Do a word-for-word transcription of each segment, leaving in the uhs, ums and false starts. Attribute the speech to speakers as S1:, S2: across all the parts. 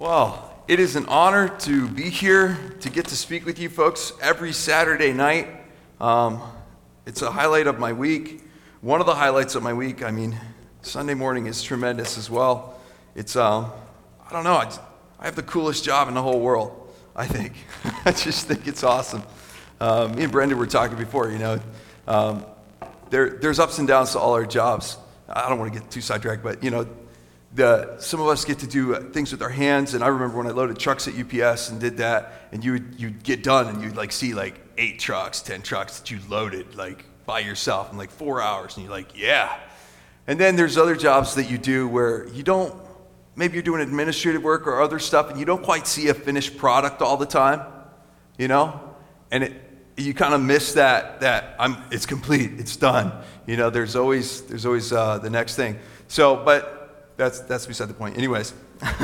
S1: Well, it is an honor to be here, to get to speak with you folks every Saturday night. Um, it's a highlight of my week. One of the highlights of my week, I mean, Sunday morning is tremendous as well. It's, um, I don't know, I, just, I have the coolest job in the whole world, I think. I just think it's awesome. Uh, me and Brenda were talking before, you know, um, there, there's ups and downs to all our jobs. I don't want to get too sidetracked, but, you know, The, some of us get to do things with our hands, and I remember when I loaded trucks at U P S and did that, and you would, you'd get done and you'd like see like eight trucks, ten trucks that you loaded like by yourself in like four hours, and you're like, yeah. And then there's other jobs that you do where you don't, maybe you're doing administrative work or other stuff, and you don't quite see a finished product all the time, you know, and it you kind of miss that that I'm it's complete, it's done, you know. There's always there's always uh, the next thing. So, but. That's that's beside the point. Anyways,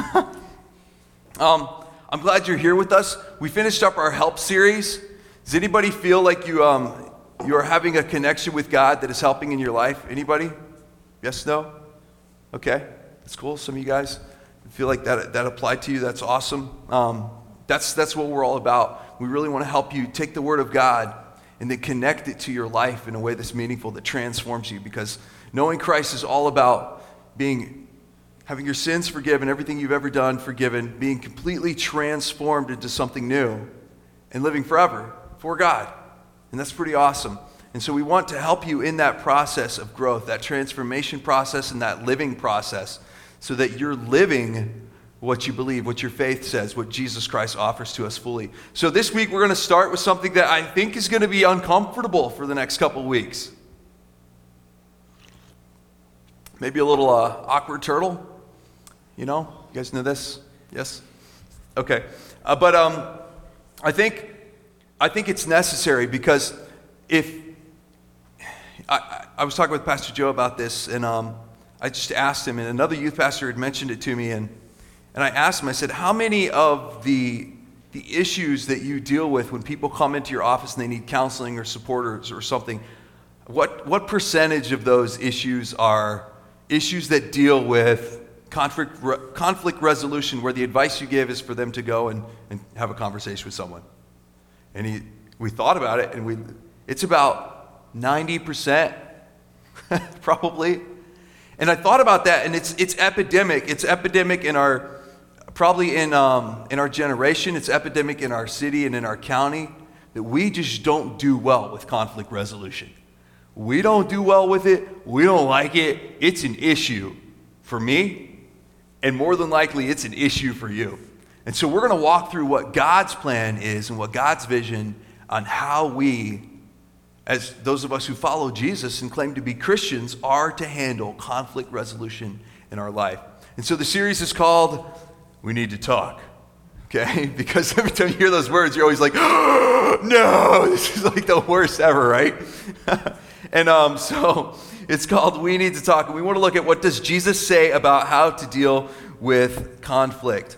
S1: um, I'm glad you're here with us. We finished up our help series. Does anybody feel like you um you are having a connection with God that is helping in your life? Anybody? Yes, no? Okay, that's cool. Some of you guys feel like that that applied to you. That's awesome. Um, that's that's what we're all about. We really want to help you take the Word of God and then connect it to your life in a way that's meaningful, that transforms you. Because knowing Christ is all about being having your sins forgiven, everything you've ever done forgiven, being completely transformed into something new, and living forever for God. And that's pretty awesome. And so we want to help you in that process of growth, that transformation process and that living process, so that you're living what you believe, what your faith says, what Jesus Christ offers to us fully. So this week we're going to start with something that I think is going to be uncomfortable for the next couple weeks. Maybe a little uh, awkward turtle. You know, you guys know this? Yes? Okay. Uh, but um, I think I think it's necessary, because if I, I was talking with Pastor Joe about this, and um, I just asked him, and another youth pastor had mentioned it to me, and and I asked him, I said, how many of the the issues that you deal with when people come into your office and they need counseling or support or, or something, what what percentage of those issues are issues that deal with Conflict, re, conflict resolution, where the advice you give is for them to go and, and have a conversation with someone? And he, we thought about it, and we it's about ninety percent, probably. And I thought about that, and it's it's epidemic. It's epidemic in our, probably in um, in our generation. It's epidemic in our city and in our county, that we just don't do well with conflict resolution. We don't do well with it. We don't like it. It's an issue for me. And more than likely, it's an issue for you. And so we're going to walk through what God's plan is and what God's vision on how we, as those of us who follow Jesus and claim to be Christians, are to handle conflict resolution in our life. And so the series is called We Need to Talk. Okay? Because every time you hear those words, you're always like, oh, no, this is like the worst ever, right? and um, so... It's called We Need to Talk, and we want to look at what does Jesus say about how to deal with conflict.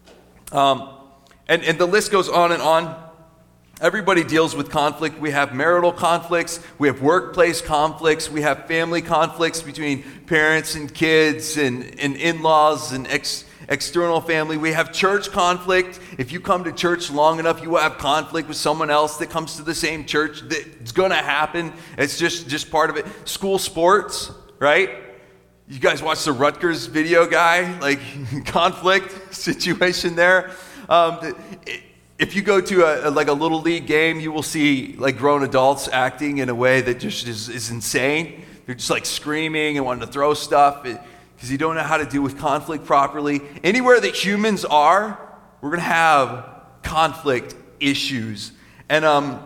S1: Um, and, and the list goes on and on. Everybody deals with conflict. We have marital conflicts, we have workplace conflicts, we have family conflicts between parents and kids and, and in-laws and ex external family. We have church conflict. If you come to church long enough, you will have conflict with someone else that comes to the same church. It's going to happen. It's just, just part of it. School sports, right? You guys watch the Rutgers video guy, like conflict situation there. Um, if you go to a, a, like a little league game, you will see like grown adults acting in a way that just is, is insane. They're just like screaming and wanting to throw stuff. It, because you don't know how to deal with conflict properly. Anywhere that humans are, we're going to have conflict issues. And um,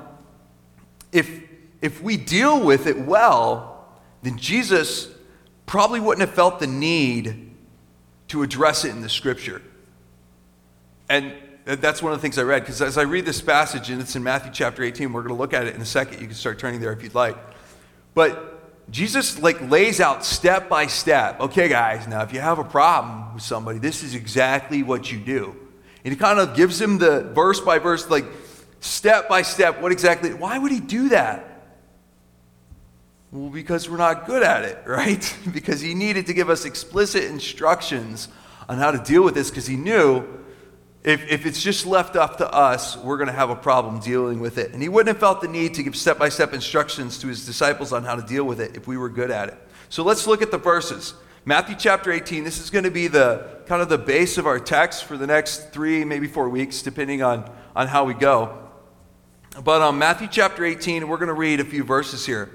S1: if if we deal with it well, then Jesus probably wouldn't have felt the need to address it in the Scripture. And that's one of the things I read, because as I read this passage, and it's in Matthew chapter eighteen, we're going to look at it in a second. You can start turning there if you'd like. But Jesus like lays out step by step. Okay, guys, now if you have a problem with somebody, this is exactly what you do. And he kind of gives him the verse by verse, like step by step, what exactly, why would he do that? Well, because we're not good at it, right? Because he needed to give us explicit instructions on how to deal with this, because he knew if, if it's just left up to us, we're going to have a problem dealing with it. And he wouldn't have felt the need to give step-by-step instructions to his disciples on how to deal with it if we were good at it. So let's look at the verses. Matthew chapter eighteen, this is going to be the kind of the base of our text for the next three, maybe four weeks, depending on, on how we go. But um, Matthew chapter eighteen, we're going to read a few verses here.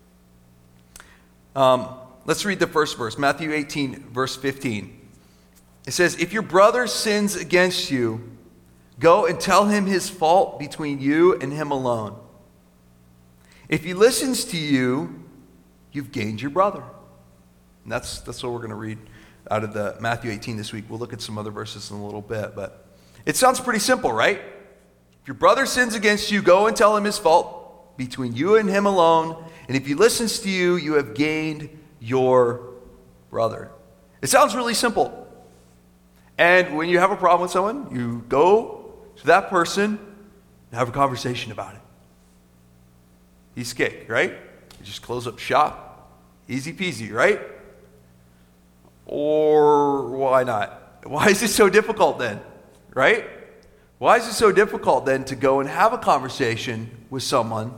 S1: Um, let's read the first verse, Matthew eighteen, verse fifteen. It says, if your brother sins against you, go and tell him his fault between you and him alone. If he listens to you, you've gained your brother. And that's, that's what we're going to read out of the Matthew eighteen this week. We'll look at some other verses in a little bit, but it sounds pretty simple, right? If your brother sins against you, go and tell him his fault between you and him alone. And if he listens to you, you have gained your brother. It sounds really simple. And when you have a problem with someone, you go to that person and have a conversation about it. Piece of cake, right? You just close up shop. Easy peasy, right? Or why not? Why is it so difficult then? Right? Why is it so difficult then to go and have a conversation with someone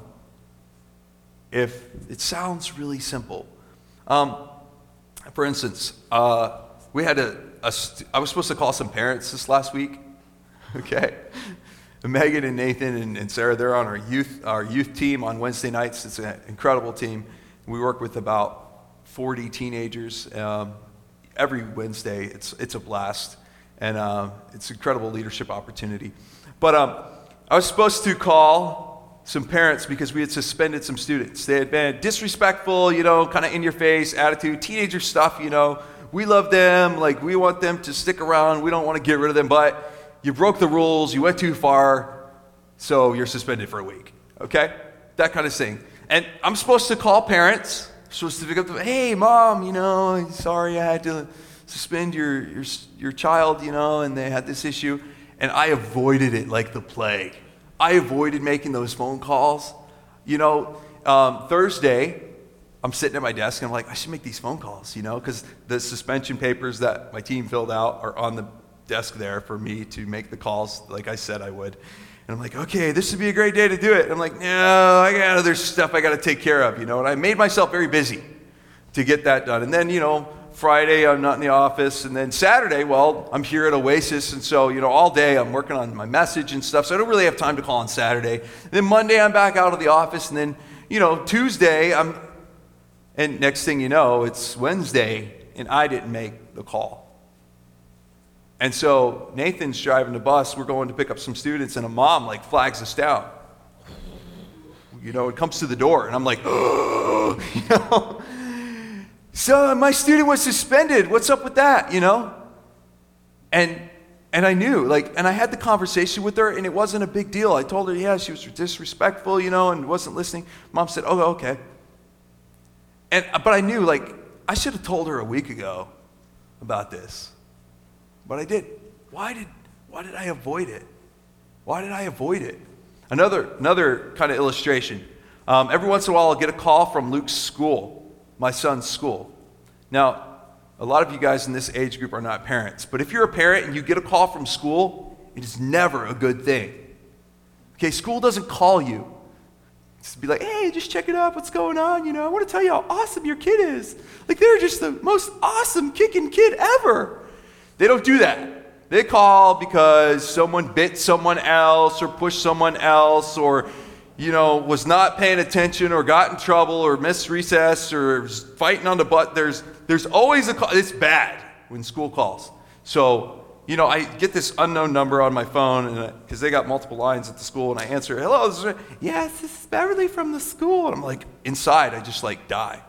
S1: if it sounds really simple? Um, for instance, uh, we had a, a st- I was supposed to call some parents this last week. Okay? Megan and Nathan and, and Sarah, they're on our youth, our youth team on Wednesday nights. It's an incredible team. We work with about forty teenagers. Um, Every Wednesday, it's it's a blast, and uh, it's an incredible leadership opportunity. But um, I was supposed to call some parents because we had suspended some students. They had been disrespectful, you know, kind of in your face attitude, teenager stuff, you know. We love them, like we want them to stick around. We don't want to get rid of them, but you broke the rules, you went too far, so you're suspended for a week, okay? That kind of thing. And I'm supposed to call parents. Supposed to pick up the, hey, mom, you know, sorry I had to suspend your, your your child, you know, and they had this issue. And I avoided it like the plague. I avoided making those phone calls. You know, um, Thursday, I'm sitting at my desk and I'm like, I should make these phone calls, you know, because the suspension papers that my team filled out are on the desk there for me to make the calls like I said I would. And I'm like, okay, this would be a great day to do it. And I'm like, no, I got other stuff I got to take care of, you know. And I made myself very busy to get that done. And then, you know, Friday I'm not in the office. And then Saturday, well, I'm here at Oasis. And so, you know, all day I'm working on my message and stuff. So I don't really have time to call on Saturday. And then Monday I'm back out of the office. And then, you know, Tuesday I'm, and next thing you know, it's Wednesday and I didn't make the call. And so Nathan's driving the bus. We're going to pick up some students, and a mom like flags us down. You know, it comes to the door, and I'm like, oh, you know. So my student was suspended. What's up with that? You know. And and I knew, like, and I had the conversation with her, and it wasn't a big deal. I told her, yeah, she was disrespectful, you know, and wasn't listening. Mom said, oh, okay. And but I knew, like, I should have told her a week ago about this. But I did. Why did why did I avoid it? Why did I avoid it? Another another kind of illustration. Um, every once in a while, I'll get a call from Luke's school, my son's school. Now, a lot of you guys in this age group are not parents, but if you're a parent and you get a call from school, it is never a good thing. Okay, school doesn't call you. It's to be like, hey, just check it out. What's going on? You know, I want to tell you how awesome your kid is. Like, they're just the most awesome kicking kid ever. They don't do that. They call because someone bit someone else or pushed someone else or, you know, was not paying attention or got in trouble or missed recess or was fighting on the butt. There's there's always a call. It's bad when school calls. So, you know, I get this unknown number on my phone and because they got multiple lines at the school, and I answer, hello, this is, yes, this is Beverly from the school. And I'm like, inside, I just like die.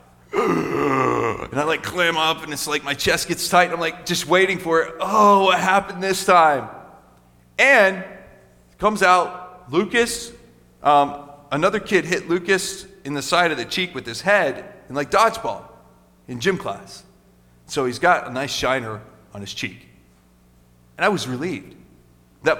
S1: And I like clam up, and it's like my chest gets tight, and I'm like just waiting for it. Oh, what happened this time? And it comes out, Lucas, um, another kid hit Lucas in the side of the cheek with his head in like dodgeball in gym class. So he's got a nice shiner on his cheek. And I was relieved that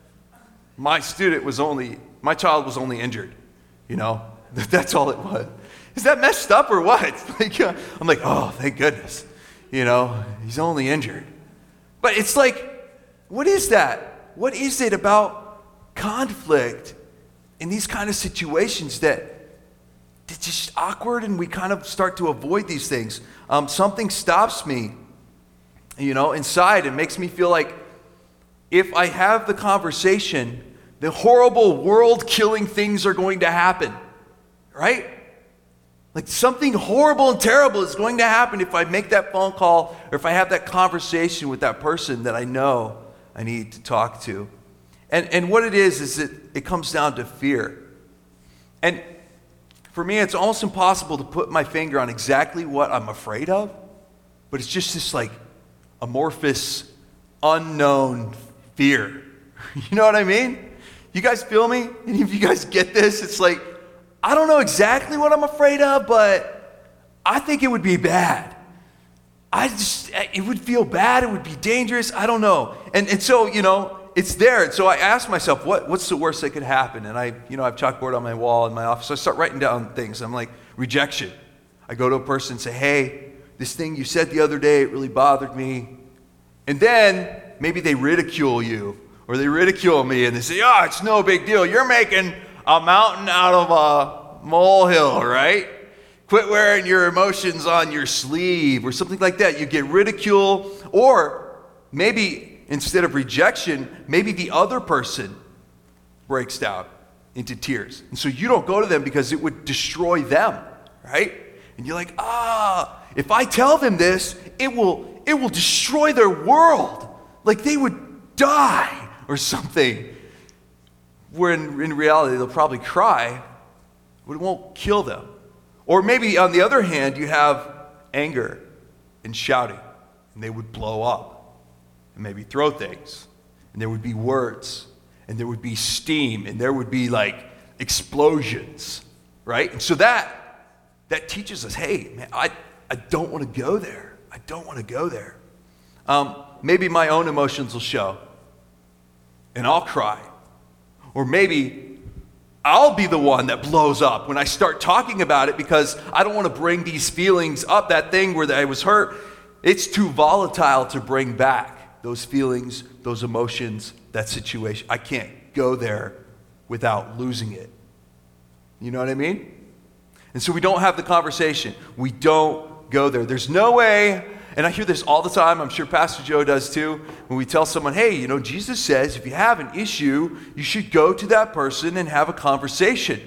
S1: my student was only, my child was only injured, you know, that's all it was. Is that messed up or what? Like, uh, I'm like, oh, thank goodness. You know, he's only injured. But it's like, what is that? what is it about conflict in these kind of situations that it's just awkward and we kind of start to avoid these things? Um, something stops me, you know, inside and makes me feel like if I have the conversation, the horrible world-killing things are going to happen, right? Like something horrible and terrible is going to happen if I make that phone call or if I have that conversation with that person that I know I need to talk to. And, and what it is, is it, it comes down to fear. And for me, it's almost impossible to put my finger on exactly what I'm afraid of, but it's just this like amorphous, unknown fear. You know what I mean? You guys feel me? Any of you guys get this? It's like, I don't know exactly what I'm afraid of, but I think it would be bad. I just, it would feel bad. It would be dangerous. I don't know. And, and so, you know, it's there. And so I asked myself, what, what's the worst that could happen? And I, you know, I have chalkboard on my wall in my office. So I start writing down things. I'm like, rejection. I go to a person and say, hey, this thing you said the other day, it really bothered me. And then maybe they ridicule you or they ridicule me and they say, oh, it's no big deal. You're making a mountain out of a molehill, right? Quit wearing your emotions on your sleeve or something like that. You get ridicule, or maybe instead of rejection, maybe the other person breaks down into tears. And so you don't go to them because it would destroy them, right? And you're like, ah, if I tell them this, it will, it will destroy their world. Like they would die or something. Where in, in reality, they'll probably cry, but it won't kill them. Or maybe on the other hand, you have anger and shouting, and they would blow up. And maybe throw things, and there would be words, and there would be steam, and there would be like explosions, right? And so that that teaches us, hey, man, I, I don't want to go there. I don't want to go there. Um, maybe my own emotions will show, and I'll cry. Or maybe I'll be the one that blows up when I start talking about it because I don't want to bring these feelings up, that thing where I was hurt. It's too volatile to bring back. Those feelings, those emotions, that situation. I can't go there without losing it. You know what I mean? And so we don't have the conversation. We don't go there. There's no way, and I hear this all the time, I'm sure Pastor Joe does too, when we tell someone, hey, you know, Jesus says if you have an issue, you should go to that person and have a conversation.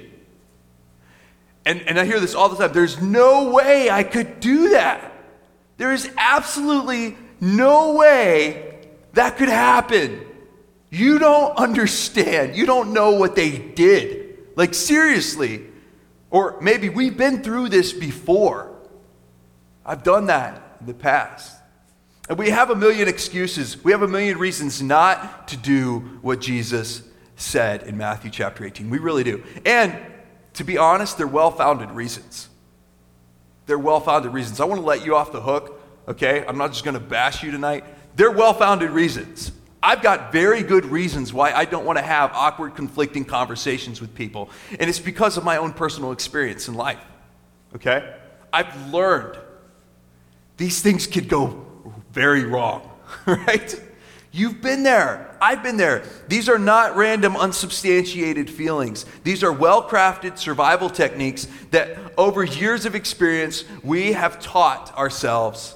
S1: And, and I hear this all the time. There's no way I could do that. There is absolutely no way that could happen. You don't understand. You don't know what they did. Like, seriously. Or maybe we've been through this before. I've done that in the past. And we have a million excuses. We have a million reasons not to do what Jesus said in Matthew chapter eighteen. We really do. And to be honest, they're well-founded reasons. They're well-founded reasons. I want to let you off the hook. Okay, I'm not just going to bash you tonight. They're well-founded reasons. I've got very good reasons why I don't want to have awkward, conflicting conversations with people. And it's because of my own personal experience in life. Okay? I've learned these things could go very wrong, right? You've been there. I've been there. These are not random, unsubstantiated feelings. These are well-crafted survival techniques that over years of experience, we have taught ourselves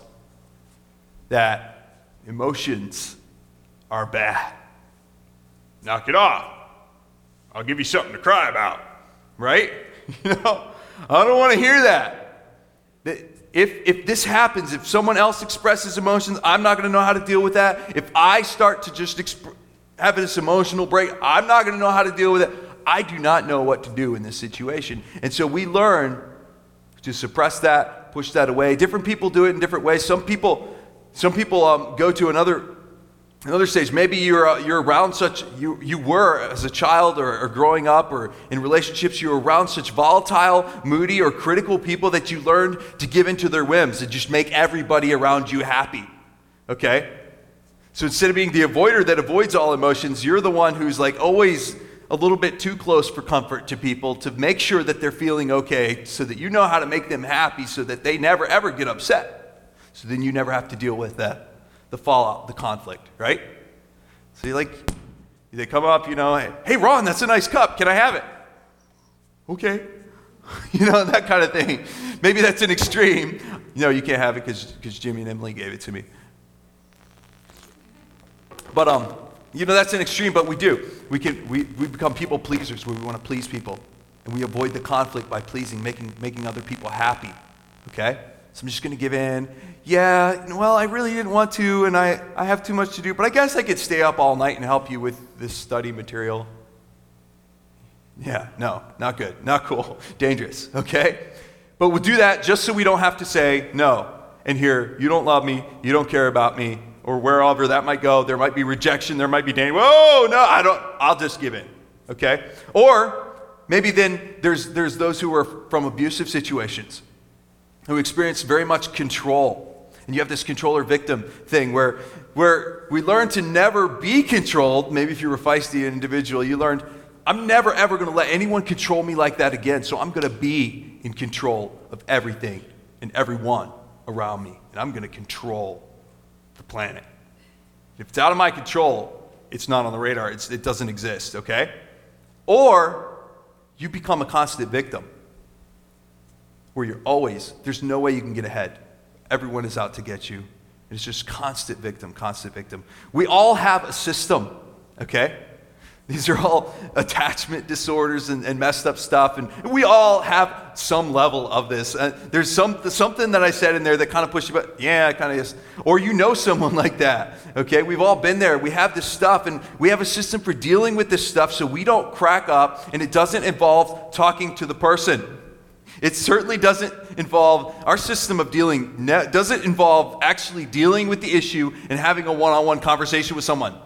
S1: that emotions are bad. Knock it off. I'll give you something to cry about, right? You know, I don't want to hear that. If if this happens, if someone else expresses emotions, I'm not going to know how to deal with that. If I start to just exp- have this emotional break, I'm not going to know how to deal with it. I do not know what to do in this situation. And so we learn to suppress that, push that away. Different people do it in different ways. Some people Some people um, go to another another stage. Maybe you're uh, you're around such you you were as a child or, or growing up or in relationships. You were around such volatile, moody, or critical people that you learned to give into their whims and just make everybody around you happy. Okay, so instead of being the avoider that avoids all emotions, you're the one who's like always a little bit too close for comfort to people to make sure that they're feeling okay, so that you know how to make them happy, so that they never ever get upset. So then you never have to deal with that, the fallout, the conflict, right? So you're like, They come up, you know, hey, Ron, that's a nice cup. Can I have it? Okay. You know, that kind of thing. Maybe that's an extreme. No, you can't have it because because Jimmy and Emily gave it to me. But, um, you know, that's an extreme, but we do. We can we, we become people pleasers where we want to please people. And we avoid the conflict by pleasing, making making other people happy. Okay? So I'm just going to give in. Yeah, well, I really didn't want to, and I, I have too much to do, but I guess I could stay up all night and help you with this study material. Yeah, no, not good, not cool, dangerous, okay? But we'll do that just so we don't have to say no. And here, you don't love me, you don't care about me, or wherever that might go, there might be rejection, there might be danger. Whoa, no, I don't, I'll just give in, okay? Or maybe then there's there's those who are from abusive situations, who experience very much control. And you have this controller victim thing where, where we learn to never be controlled. Maybe if you're a feisty individual, you learned, I'm never ever going to let anyone control me like that again. So I'm going to be in control of everything and everyone around me. And I'm going to control the planet. If it's out of my control, it's not on the radar. It's, it doesn't exist, okay? Or you become a constant victim where you're always, there's no way you can get ahead. Everyone is out to get you. It's just constant victim, constant victim. We all have a system, okay? These are all attachment disorders and, and messed up stuff, and we all have some level of this. Uh, there's some something that I said in there that kind of pushed you, but yeah, kind of is. Or you know someone like that, okay? We've all been there. We have this stuff, and we have a system for dealing with this stuff so we don't crack up, and it doesn't involve talking to the person. It certainly doesn't involve, our system of dealing ne- doesn't involve actually dealing with the issue and having a one-on-one conversation with someone.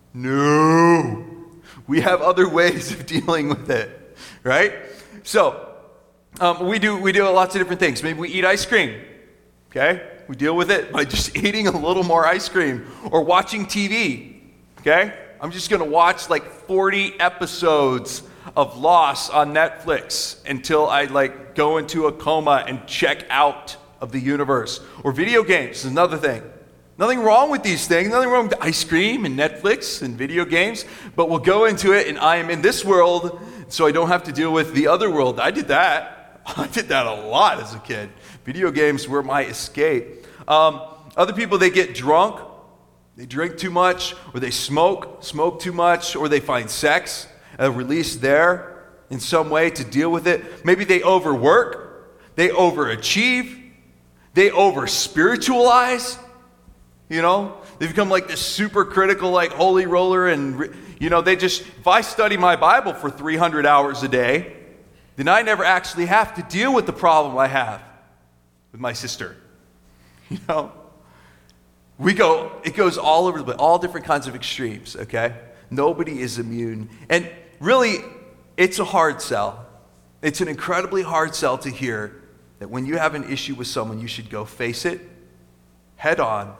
S1: No. We have other ways of dealing with it, right? So, um, we do we do lots of different things. Maybe we eat ice cream, okay? We deal with it by just eating a little more ice cream. Or watching T V, okay? I'm just going to watch like forty episodes of Lost on Netflix until I like go into a coma and check out of the universe. Or video games is another thing. Nothing wrong with these things. Nothing wrong with ice cream and Netflix and video games. But we'll go into it and I am in this world so I don't have to deal with the other world. I did that. I did that a lot as a kid. Video games were my escape. Um, other people, they get drunk. They drink too much, or they smoke, smoke too much, or they find sex, a release there in some way to deal with it. Maybe they overwork, they overachieve, they over-spiritualize, you know? They become like this super critical, like holy roller, and, you know, they just, if I study my Bible for three hundred hours a day, then I never actually have to deal with the problem I have with my sister, you know? We go, it goes all over, but all different kinds of extremes, okay? Nobody is immune. And really, it's a hard sell. It's an incredibly hard sell to hear that when you have an issue with someone, you should go face it head on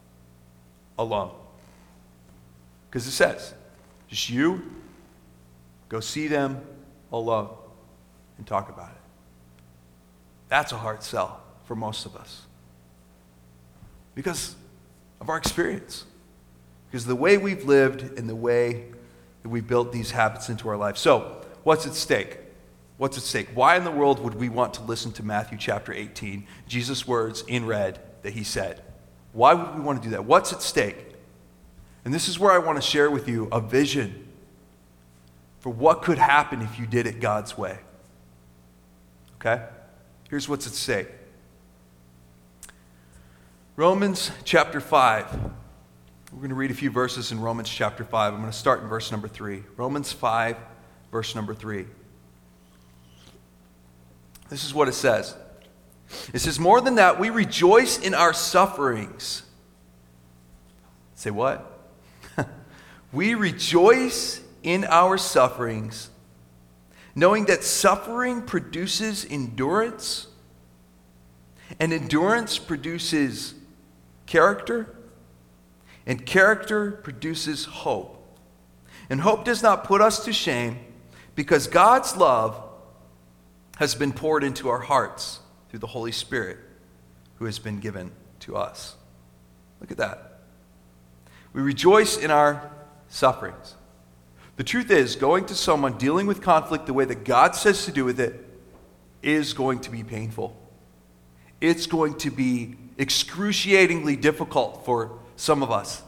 S1: alone. Because it says, just you, go see them alone and talk about it. That's a hard sell for most of us. Because of our experience. Because the way we've lived and the way that we built these habits into our life. So, what's at stake? What's at stake? Why in the world would we want to listen to Matthew chapter eighteen, Jesus' words in red that he said? Why would we want to do that? What's at stake? And this is where I want to share with you a vision for what could happen if you did it God's way. Okay? Here's what's at stake. Romans chapter five. We're going to read a few verses in Romans chapter five. I'm going to start in verse number three. Romans five, verse number three. This is what it says. It says, more than that, we rejoice in our sufferings. Say what? We rejoice in our sufferings, knowing that suffering produces endurance, and endurance produces character, and character produces hope. And hope does not put us to shame, because God's love has been poured into our hearts through the Holy Spirit who has been given to us. Look at that. We rejoice in our sufferings. The truth is, going to someone dealing with conflict the way that God says to do with it is going to be painful. It's going to be excruciatingly difficult for some of us,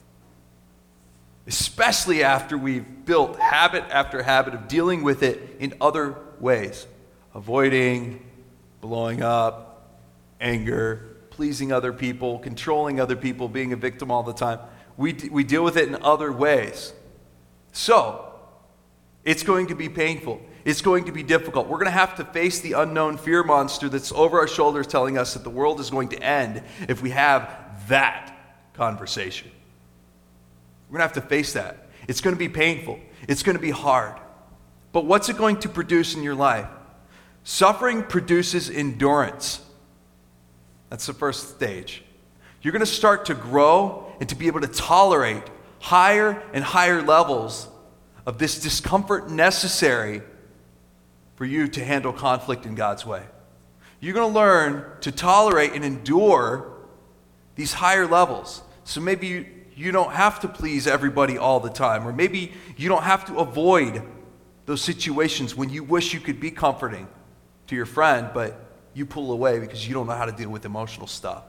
S1: especially after we've built habit after habit of dealing with it in other ways. Avoiding, blowing up, anger, pleasing other people, controlling other people, being a victim all the time. We, we deal with it in other ways. So, it's going to be painful. It's going to be difficult. We're going to have to face the unknown fear monster that's over our shoulders telling us that the world is going to end if we have that conversation. We're going to have to face that. It's going to be painful. It's going to be hard. But what's it going to produce in your life? Suffering produces endurance. That's the first stage. You're going to start to grow and to be able to tolerate higher and higher levels of this discomfort necessary for you to handle conflict in God's way. You're going to learn to tolerate and endure these higher levels. So maybe you, you don't have to please everybody all the time, or maybe you don't have to avoid those situations when you wish you could be comforting to your friend, but you pull away because you don't know how to deal with emotional stuff.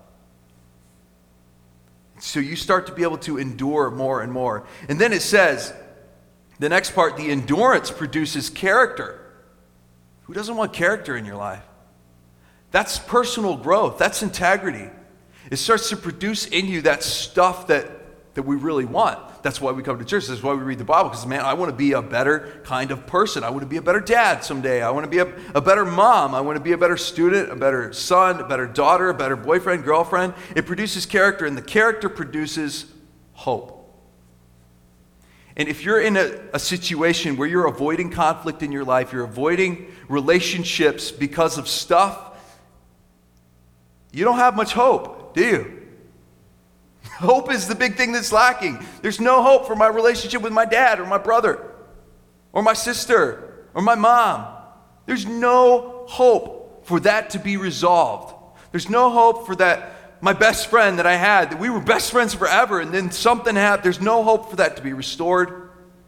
S1: So you start to be able to endure more and more. And then it says, the next part, the endurance produces character. Who doesn't want character in your life? That's personal growth. That's integrity. It starts to produce in you that stuff that, that we really want. That's why we come to church. That's why we read the Bible. Because, man, I want to be a better kind of person. I want to be a better dad someday. I want to be a, a better mom. I want to be a better student, a better son, a better daughter, a better boyfriend, girlfriend. It produces character, and the character produces hope. And if you're in a, a situation where you're avoiding conflict in your life, you're avoiding relationships because of stuff, you don't have much hope, do you? Hope is the big thing that's lacking. There's no hope for my relationship with my dad or my brother or my sister or my mom. There's no hope for that to be resolved. There's no hope for that, my best friend that I had, that we were best friends forever, and then something happened. There's no hope for that to be restored.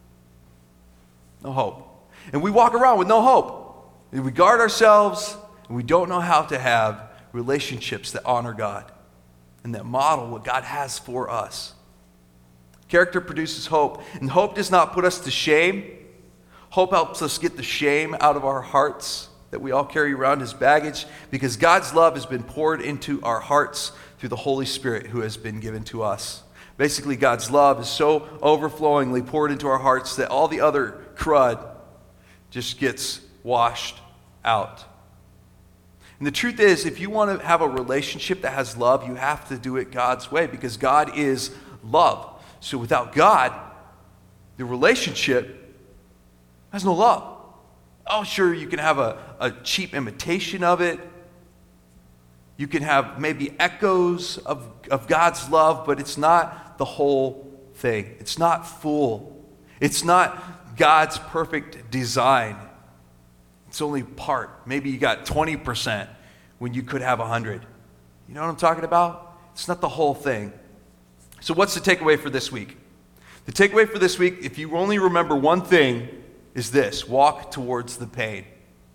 S1: No hope. And we walk around with no hope. We guard ourselves, and we don't know how to have relationships that honor God and that model what God has for us. Character produces hope, and hope does not put us to shame. Hope helps us get the shame out of our hearts that we all carry around as baggage, because God's love has been poured into our hearts through the Holy Spirit who has been given to us. Basically, God's love is so overflowingly poured into our hearts that all the other crud just gets washed out. And the truth is, if you want to have a relationship that has love, you have to do it God's way, because God is love. So without God, the relationship has no love. Oh, sure, you can have a, a cheap imitation of it. You can have maybe echoes of, of God's love, but it's not the whole thing. It's not full. It's not God's perfect design. It's only part. Maybe you got twenty percent when you could have one hundred. You know what I'm talking about? It's not the whole thing. So what's the takeaway for this week? The takeaway for this week, if you only remember one thing, is this: walk towards the pain.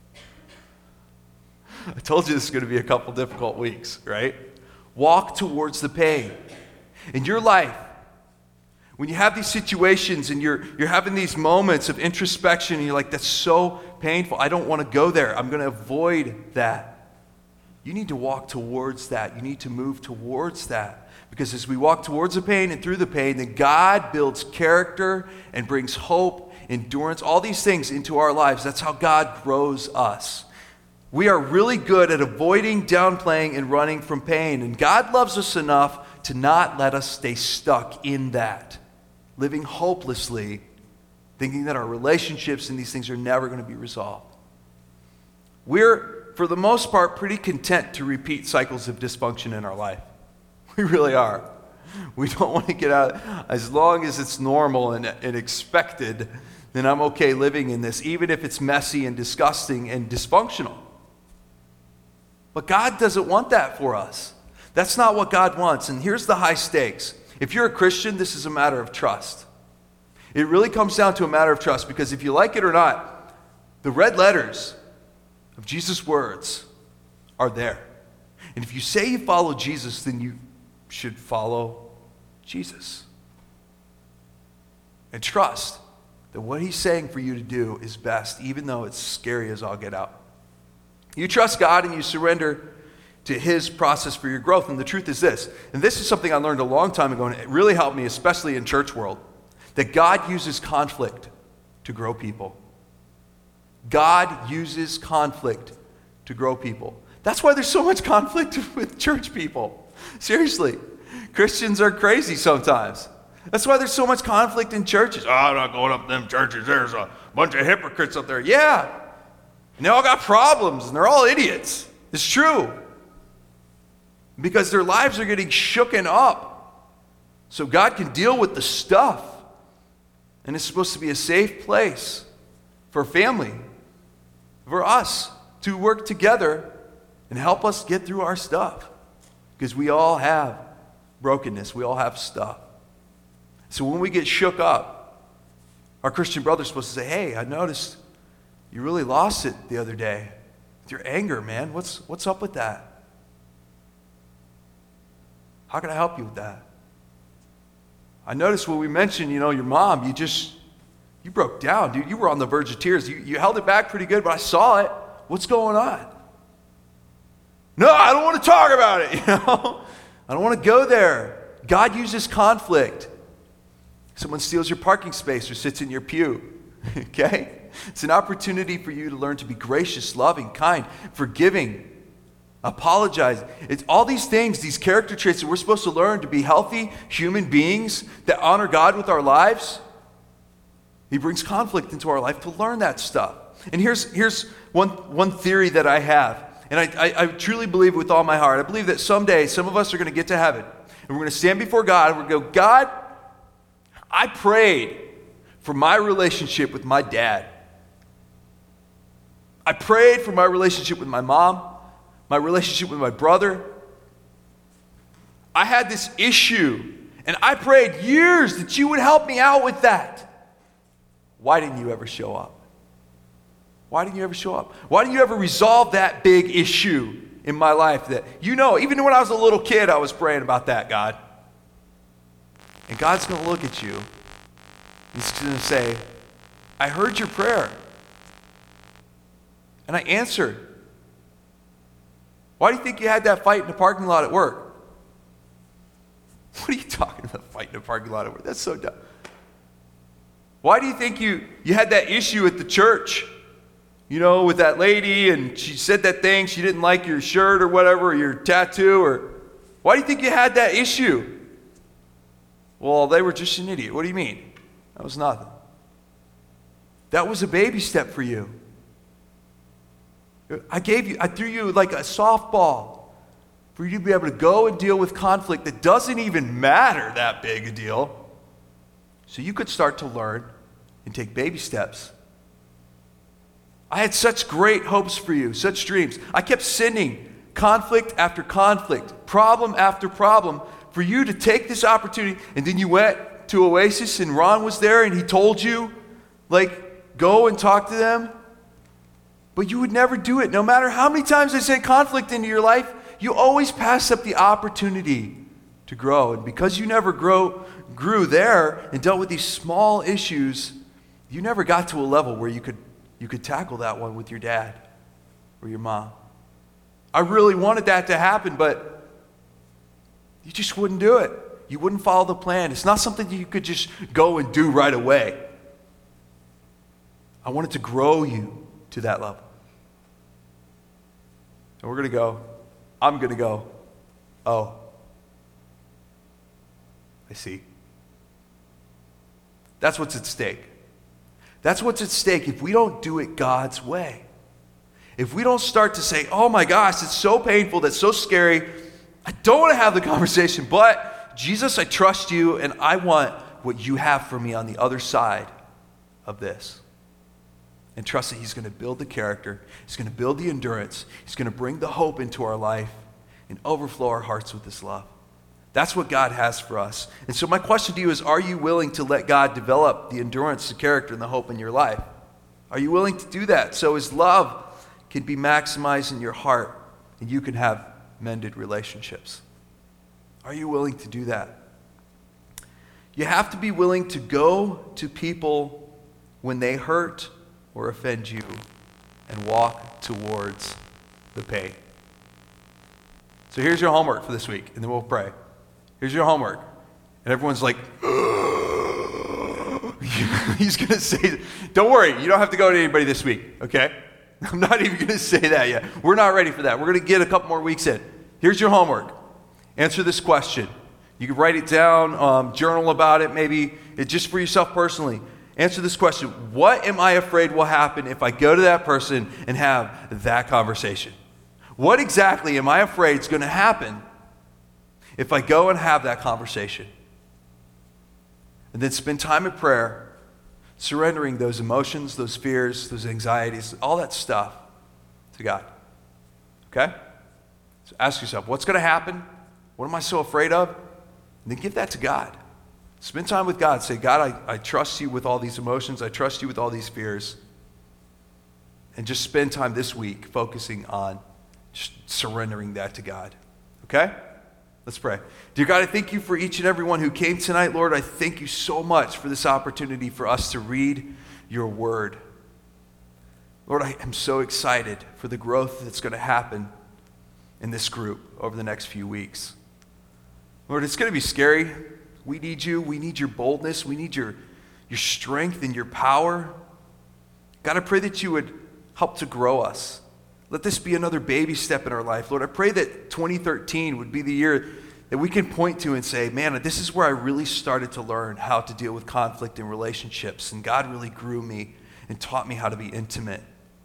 S1: I told you this is going to be a couple difficult weeks, right? Walk towards the pain. In your life, when you have these situations and you're you're having these moments of introspection and you're like, that's so painful, I don't want to go there, I'm going to avoid that. You need to walk towards that. You need to move towards that. Because as we walk towards the pain and through the pain, then God builds character and brings hope, endurance, all these things into our lives. That's how God grows us. We are really good at avoiding, downplaying, and running from pain. And God loves us enough to not let us stay stuck in that, living hopelessly, thinking that our relationships and these things are never going to be resolved. We're, for the most part, pretty content to repeat cycles of dysfunction in our life. We really are. We don't want to get out. As long as it's normal and, and expected, then I'm okay living in this, even if it's messy and disgusting and dysfunctional. But God doesn't want that for us. That's not what God wants. And here's the high stakes. If you're a Christian, this is a matter of trust. It really comes down to a matter of trust, because if you like it or not, the red letters of Jesus' words are there. And if you say you follow Jesus, then you should follow Jesus. And trust that what he's saying for you to do is best, even though it's scary as all get out. You trust God and you surrender to his process for your growth. And the truth is this, and this is something I learned a long time ago, and it really helped me, especially in church world, that God uses conflict to grow people. God uses conflict to grow people. That's why there's so much conflict with church people. Seriously. Christians are crazy sometimes. That's why there's so much conflict in churches. Oh, I'm not going up to them churches. There's a bunch of hypocrites up there. Yeah. And they all got problems, and they're all idiots. It's true. Because their lives are getting shooken up. So God can deal with the stuff. And it's supposed to be a safe place for family, for us to work together and help us get through our stuff. Because we all have brokenness. We all have stuff. So when we get shook up, our Christian brother's supposed to say, hey, I noticed you really lost it the other day with your anger, man. What's, what's up with that? How can I help you with that? I noticed when we mentioned, you know, your mom, you just, you broke down, dude. You were on the verge of tears. You, you held it back pretty good, but I saw it. What's going on? No, I don't want to talk about it, you know. I don't want to go there. God uses conflict. Someone steals your parking space or sits in your pew, okay? It's an opportunity for you to learn to be gracious, loving, kind, forgiving, apologize. It's all these things, these character traits that we're supposed to learn to be healthy human beings that honor God with our lives. He brings conflict into our life to learn that stuff. And here's, here's one, one theory that I have. And I, I, I truly believe with all my heart. I believe that someday some of us are going to get to heaven. And we're going to stand before God and we're going to go, God, I prayed for my relationship with my dad. I prayed for my relationship with my mom, my relationship with my brother. I had this issue, and I prayed years that you would help me out with that. Why didn't you ever show up? Why didn't you ever show up? Why didn't you ever resolve that big issue in my life that, you know, even when I was a little kid, I was praying about that, God. And God's going to look at you. He's going to say, I heard your prayer. And I answered. Why do you think you had that fight in the parking lot at work? What are you talking about, fight in the parking lot at work? That's so dumb. Why do you think you, you had that issue at the church? You know, with that lady, and she said that thing, she didn't like your shirt or whatever, or your tattoo, or why do you think you had that issue? Well, they were just an idiot. What do you mean? That was nothing. That was a baby step for you. I gave you, I threw you like a softball for you to be able to go and deal with conflict that doesn't even matter that big a deal. So you could start to learn and take baby steps. I had such great hopes for you, such dreams. I kept sending conflict after conflict, problem after problem, for you to take this opportunity. And then you went to Oasis and Ron was there and he told you, like, go and talk to them. But you would never do it. No matter how many times I sent conflict into your life, you always pass up the opportunity to grow. And because you never grow, grew there and dealt with these small issues, you never got to a level where you could you could tackle that one with your dad or your mom. I really wanted that to happen, but you just wouldn't do it. You wouldn't follow the plan. It's not something you could just go and do right away. I wanted to grow you to that level. And we're going to go, I'm going to go, oh, I see. That's what's at stake. That's what's at stake if we don't do it God's way. If we don't start to say, oh my gosh, it's so painful, that's so scary, I don't want to have the conversation, but Jesus, I trust you and I want what you have for me on the other side of this. And trust that he's going to build the character, he's going to build the endurance, he's going to bring the hope into our life and overflow our hearts with this love. That's what God has for us. And so my question to you is, are you willing to let God develop the endurance, the character, and the hope in your life? Are you willing to do that so his love can be maximized in your heart and you can have mended relationships? Are you willing to do that? You have to be willing to go to people when they hurt or offend you and walk towards the pain. So here's your homework for this week, and then we'll pray. Here's your homework. And everyone's like, he's going to say, don't worry, you don't have to go to anybody this week, okay? I'm not even going to say that yet. We're not ready for that. We're going to get a couple more weeks in. Here's your homework. Answer this question. You can write it down, um, journal about it, maybe it, just for yourself personally. Answer this question. What am I afraid will happen if I go to that person and have that conversation? What exactly am I afraid is going to happen if I go and have that conversation? And then spend time in prayer, surrendering those emotions, those fears, those anxieties, all that stuff to God. Okay? So ask yourself, what's going to happen? What am I so afraid of? And then give that to God. Spend time with God. Say, God, I, I trust you with all these emotions. I trust you with all these fears. And just spend time this week focusing on just surrendering that to God. Okay? Let's pray. Dear God, I thank you for each and every one who came tonight. Lord, I thank you so much for this opportunity for us to read your word. Lord, I am so excited for the growth that's going to happen in this group over the next few weeks. Lord, it's going to be scary. We need you. We need your boldness. We need your, your strength and your power. God, I pray that you would help to grow us. Let this be another baby step in our life. Lord, I pray that twenty thirteen would be the year that we can point to and say, man, this is where I really started to learn how to deal with conflict in relationships. And God really grew me and taught me how to be intimate.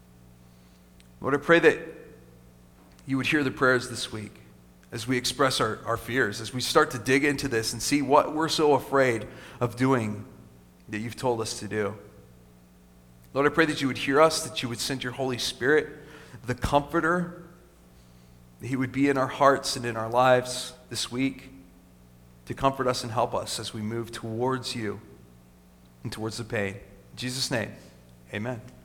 S1: Lord, I pray that you would hear the prayers this week as we express our, our fears, as we start to dig into this and see what we're so afraid of doing that you've told us to do. Lord, I pray that you would hear us, that you would send your Holy Spirit, the Comforter, that he would be in our hearts and in our lives this week to comfort us and help us as we move towards you and towards the pain. In Jesus' name, amen.